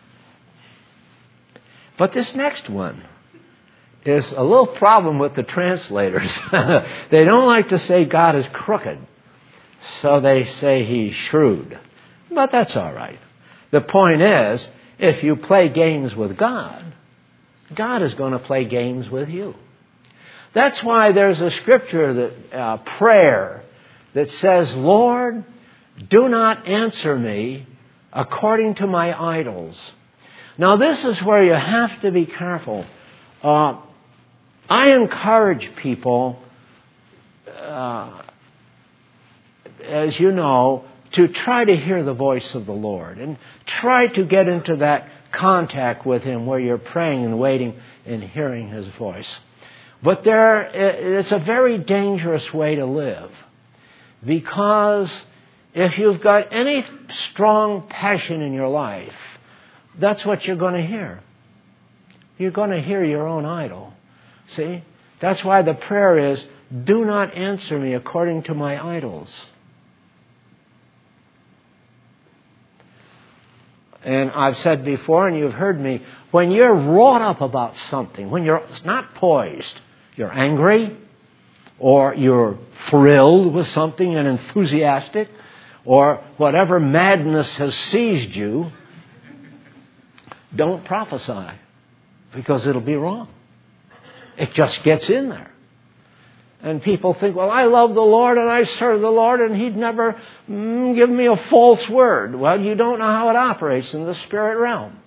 But this next one is a little problem with the translators. They don't like to say God is crooked, so they say He's shrewd. But that's all right. The point is, if you play games with God, God is going to play games with you. That's why there's a scripture, that uh, prayer, that says, Lord, do not answer me according to my idols. Now, this is where you have to be careful. Uh, I encourage people, uh, as you know, to try to hear the voice of the Lord and try to get into that contact with Him where you're praying and waiting and hearing His voice. But there, it's a very dangerous way to live, because if you've got any strong passion in your life, that's what you're going to hear. You're going to hear your own idol. See? That's why the prayer is, do not answer me according to my idols. And I've said before, and you've heard me, when you're wrought up about something, when you're not poised, you're angry, or you're thrilled with something and enthusiastic, or whatever madness has seized you, don't prophesy, because it'll be wrong. It just gets in there. And people think, well, I love the Lord and I serve the Lord and He'd never mm, give me a false word. Well, you don't know how it operates in the spirit realm.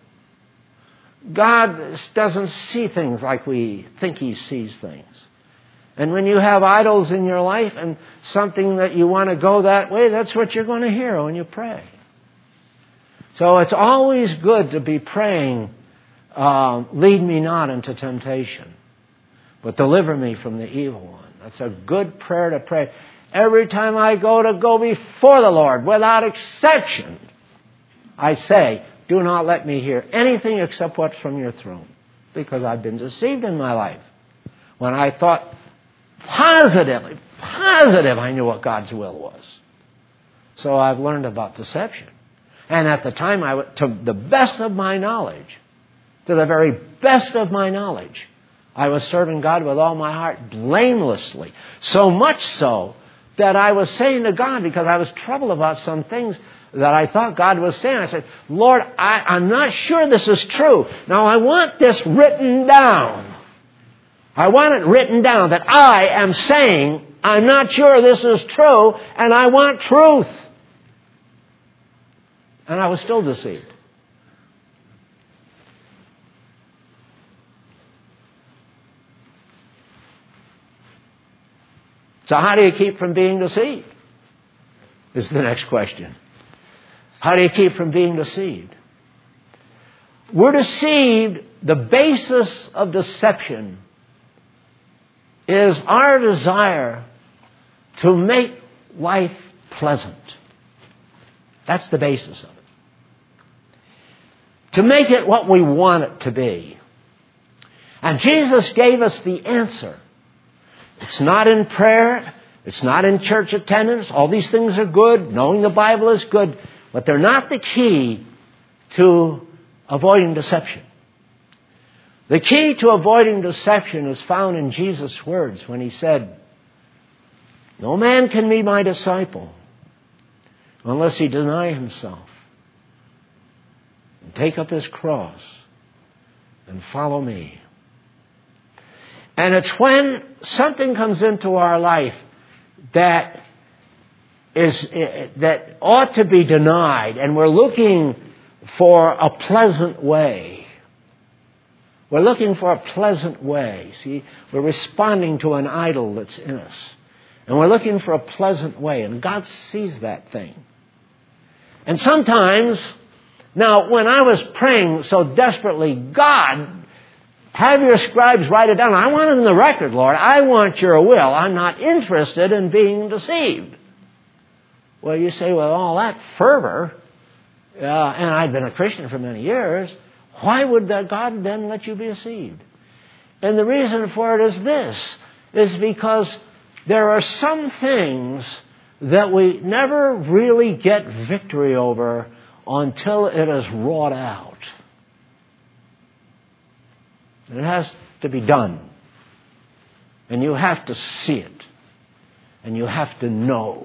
God doesn't see things like we think He sees things. And when you have idols in your life and something that you want to go that way, that's what you're going to hear when you pray. So it's always good to be praying, uh, lead me not into temptation, but deliver me from the evil one. That's a good prayer to pray. Every time I go to go before the Lord, without exception, I say, do not let me hear anything except what's from your throne, because I've been deceived in my life. When I thought positively, positive I knew what God's will was. So I've learned about deception. And at the time, I, to the best of my knowledge, to the very best of my knowledge, I was serving God with all my heart, blamelessly. So much so that I was saying to God, because I was troubled about some things that I thought God was saying, I said, Lord, I, I'm not sure this is true. Now I want this written down. I want it written down that I am saying, I'm not sure this is true, and I want truth. And I was still deceived. So how do you keep from being deceived? Is the next question. How do you keep from being deceived? We're deceived. The basis of deception is our desire to make life pleasant. That's the basis of it. To make it what we want it to be. And Jesus gave us the answer. It's not in prayer. It's not in church attendance. All these things are good. Knowing the Bible is good. But they're not the key to avoiding deception. The key to avoiding deception is found in Jesus' words when He said, no man can be my disciple unless he deny himself and take up his cross and follow me. And it's when something comes into our life that is that ought to be denied, and we're looking for a pleasant way. We're looking for a pleasant way. See, we're responding to an idol that's in us. And we're looking for a pleasant way. And God sees that thing. And sometimes, now when I was praying so desperately, God, have your scribes write it down. I want it in the record, Lord. I want your will. I'm not interested in being deceived. Well, you say, well, all that fervor, uh, and I've been a Christian for many years, why would that God then let you be deceived? And the reason for it is this, is because there are some things that we never really get victory over until it is wrought out. It has to be done. And you have to see it. And you have to know.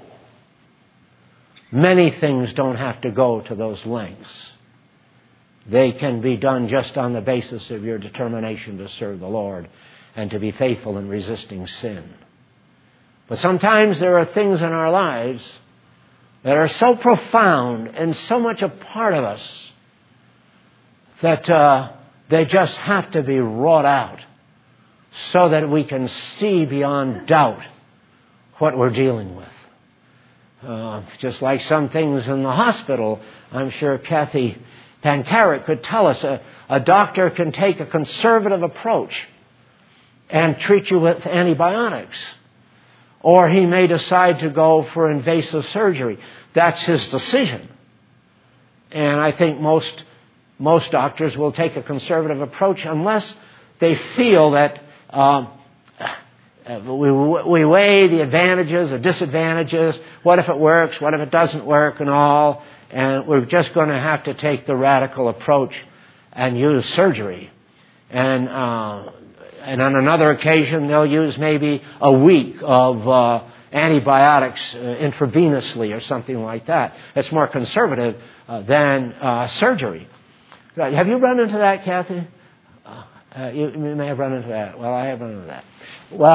Many things don't have to go to those lengths. They can be done just on the basis of your determination to serve the Lord and to be faithful in resisting sin. But sometimes there are things in our lives that are so profound and so much a part of us that uh, they just have to be wrought out so that we can see beyond doubt what we're dealing with. Uh, just like some things in the hospital, I'm sure Kathy Pancarrot could tell us, a, a doctor can take a conservative approach and treat you with antibiotics. Or he may decide to go for invasive surgery. That's his decision. And I think most most doctors will take a conservative approach unless they feel that uh, we, we weigh the advantages, the disadvantages. What if it works? What if it doesn't work and all? And we're just going to have to take the radical approach and use surgery. And uh, and on another occasion, they'll use maybe a week of uh, antibiotics uh, intravenously or something like that. It's more conservative uh, than uh, surgery. Have you run into that, Kathy? Uh, you, you may have run into that. Well, I have run into that. Well,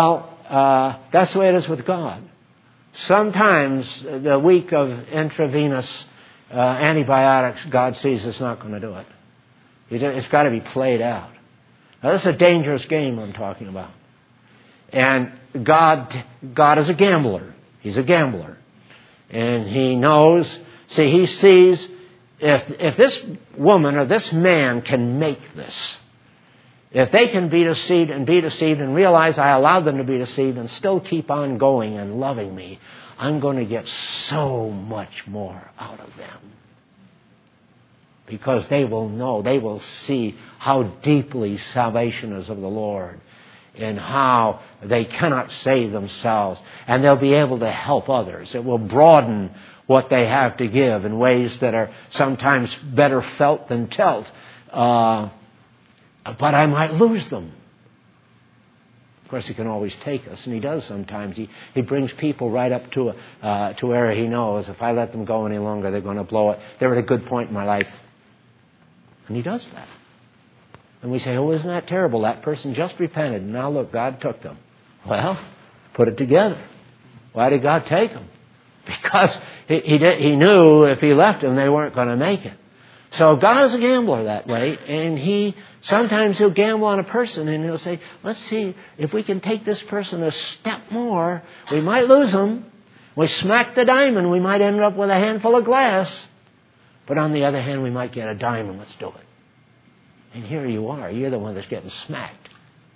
uh, that's the way it is with God. Sometimes the week of intravenous uh, antibiotics, God sees it's not going to do it. It's got to be played out. Now, this is a dangerous game I'm talking about. And God, God is a gambler. He's a gambler. And He knows, see, He sees if, if this woman or this man can make this, if they can be deceived and be deceived and realize I allowed them to be deceived and still keep on going and loving me, I'm going to get so much more out of them. Because they will know, they will see how deeply salvation is of the Lord and how they cannot save themselves. And they'll be able to help others. It will broaden what they have to give in ways that are sometimes better felt than told. Uh, but I might lose them. Of course, He can always take us, and He does sometimes. He, he brings people right up to, a, uh, to where He knows if I let them go any longer, they're going to blow it. They're at a good point in my life. And He does that. And we say, oh, isn't that terrible? That person just repented, and now look, God took them. Well, put it together. Why did God take them? Because He, he, did, he knew if He left them, they weren't going to make it. So God is a gambler that way, and He sometimes He'll gamble on a person, and He'll say, let's see if we can take this person a step more. We might lose them. We smack the diamond, we might end up with a handful of glass. But on the other hand, we might get a diamond. Let's do it. And here you are. You're the one that's getting smacked.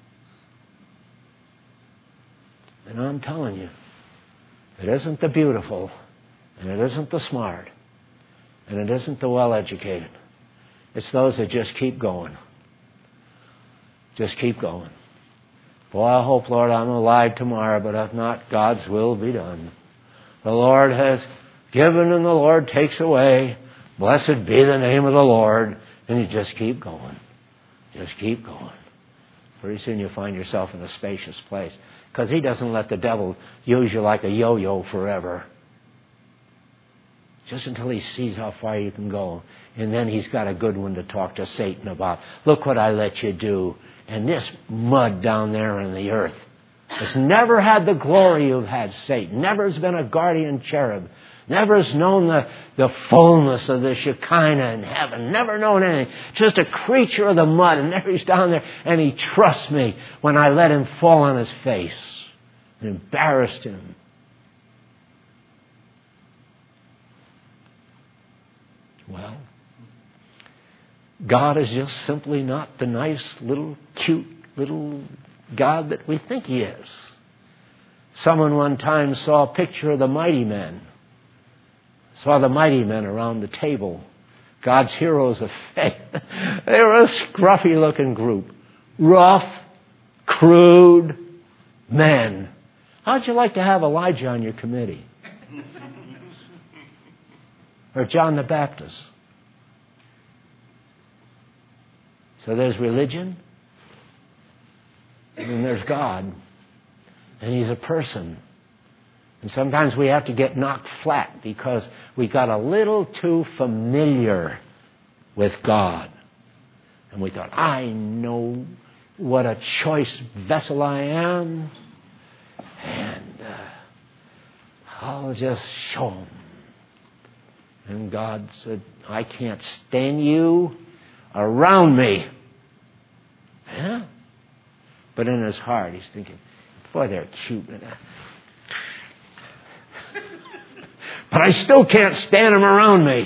And I'm telling you, it isn't the beautiful, and it isn't the smart, and it isn't the well-educated. It's those that just keep going. Just keep going. Boy, I hope, Lord, I'm alive tomorrow, but if not, God's will be done. The Lord has given and the Lord takes away. Blessed be the name of the Lord. And you just keep going. Just keep going. Pretty soon you'll find yourself in a spacious place. Because He doesn't let the devil use you like a yo-yo forever. Just until he sees how far you can go. And then he's got a good one to talk to Satan about. Look what I let you do. And this mud down there in the earth. It's never had the glory you've had, Satan. Never has been a guardian cherub. Never has known the, the fullness of the Shekinah in heaven. Never known anything. Just a creature of the mud. And there he's down there. And he trusts me when I let him fall on his face. And embarrassed him. Well, God is just simply not the nice, little, cute, little God that we think He is. Someone one time saw a picture of the mighty men. Saw the mighty men around the table. God's heroes of faith. They were a scruffy-looking group. Rough, crude men. How'd you like to have Elijah on your committee? Or John the Baptist? So there's religion, and then there's God, and He's a person. And sometimes we have to get knocked flat because we got a little too familiar with God. And we thought, I know what a choice vessel I am, and uh, I'll just show Him. And God said, I can't stand you around me. Yeah? But in his heart, he's thinking, boy, they're cute. But I still can't stand them around me.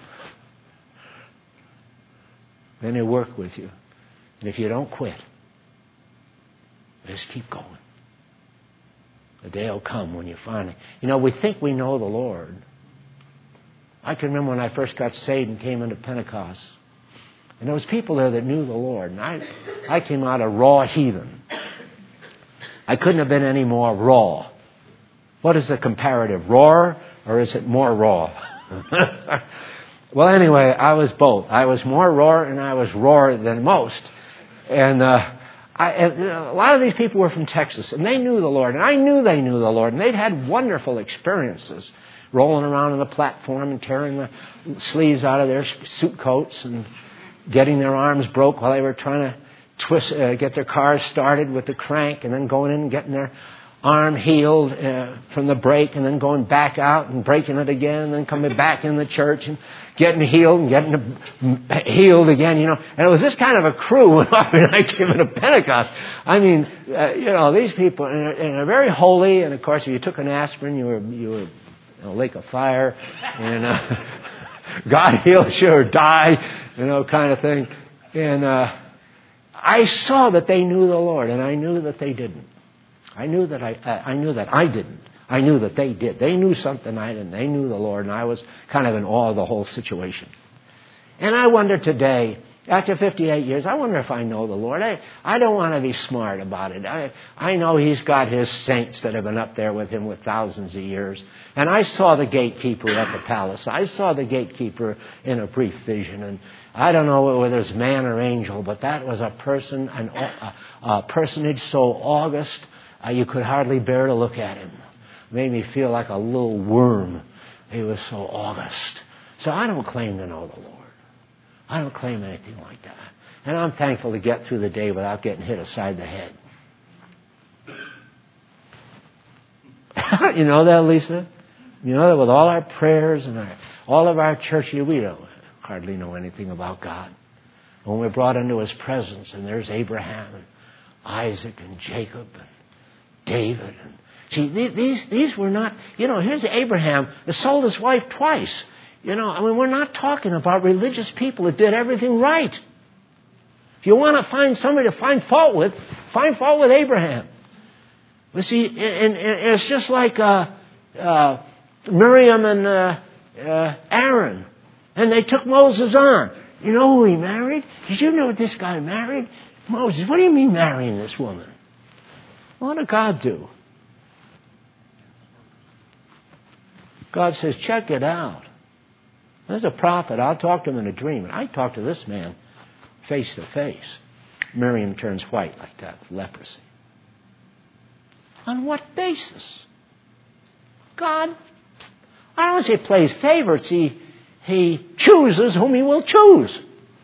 Then He'll work with you. And if you don't quit, just keep going. The day will come when you finally... You know, we think we know the Lord. I can remember when I first got saved and came into Pentecost. And there was people there that knew the Lord. And I, I came out a raw heathen. I couldn't have been any more raw. What is the comparative? Raw or is it more raw? Well, anyway, I was both. I was more raw and I was rawer than most. And uh, I, and, uh, a lot of these people were from Texas. And they knew the Lord. And I knew they knew the Lord. And they'd had wonderful experiences. Rolling around on the platform and tearing the sleeves out of their suit coats and getting their arms broke while they were trying to twist, uh, get their cars started with the crank, and then going in and getting their arm healed uh, from the break, and then going back out and breaking it again, and then coming back in the church and getting healed and getting healed again, you know. And it was this kind of a crew when I came into Pentecost. I mean, uh, you know, these people, and they're, and they're very holy, and of course, if you took an aspirin, you were, you were in a lake of fire, and uh, God heals you or die, you know, kind of thing. And uh, I saw that they knew the Lord, and I knew that they didn't. I knew that I, I knew that I didn't. I knew that they did. They knew something I didn't. They knew the Lord, and I was kind of in awe of the whole situation. And I wonder today, after fifty-eight years, I wonder if I know the Lord. I, I don't want to be smart about it. I, I know He's got His saints that have been up there with Him with thousands of years. And I saw the gatekeeper at the palace. I saw the gatekeeper in a brief vision. And I don't know whether it's man or angel, but that was a person, an, a, a personage so august, uh, you could hardly bear to look at him. Made me feel like a little worm. He was so august. So I don't claim to know the Lord. I don't claim anything like that. And I'm thankful to get through the day without getting hit aside the head. You know that, Lisa? You know that with all our prayers and our, all of our church, we don't hardly know anything about God. When we're brought into His presence, and there's Abraham and Isaac and Jacob and David. And see, these these were not, you know, here's Abraham that sold his wife twice. You know, I mean, we're not talking about religious people that did everything right. If you want to find somebody to find fault with, find fault with Abraham. But see, and, and it's just like uh, uh, Miriam and uh, uh, Aaron. And they took Moses on. You know who he married? Did you know what this guy married? Moses. What do you mean marrying this woman? What did God do? God says, check it out. There's a prophet. I'll talk to him in a dream. And I talk to this man face to face. Miriam turns white like that, leprosy. On what basis? God, I don't say plays favorites. He, he chooses whom He will choose.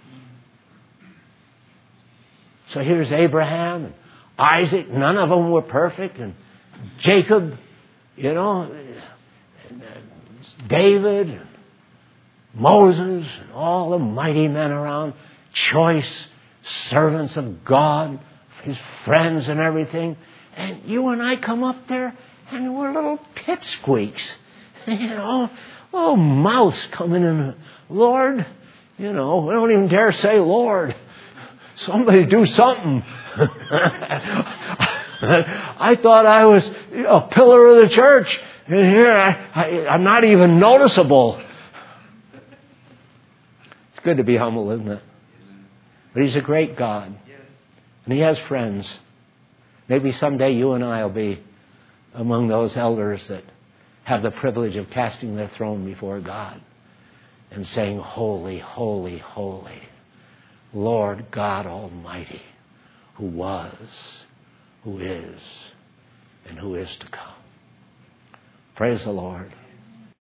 So here's Abraham and Isaac. None of them were perfect. And Jacob, you know, and David, and Moses, and all the mighty men around, choice servants of God, His friends and everything. And you and I come up there, and we're little pipsqueaks. You know, little mouths coming in. Lord, you know, we don't even dare say Lord. Somebody do something. I thought I was a pillar of the church. And here I, I, I'm not even noticeable. It's good to be humble, isn't it? But He's a great God. And He has friends. Maybe someday you and I will be among those elders that have the privilege of casting their throne before God and saying, holy, holy, holy, Lord God Almighty, who was, who is, and who is to come. Praise the Lord.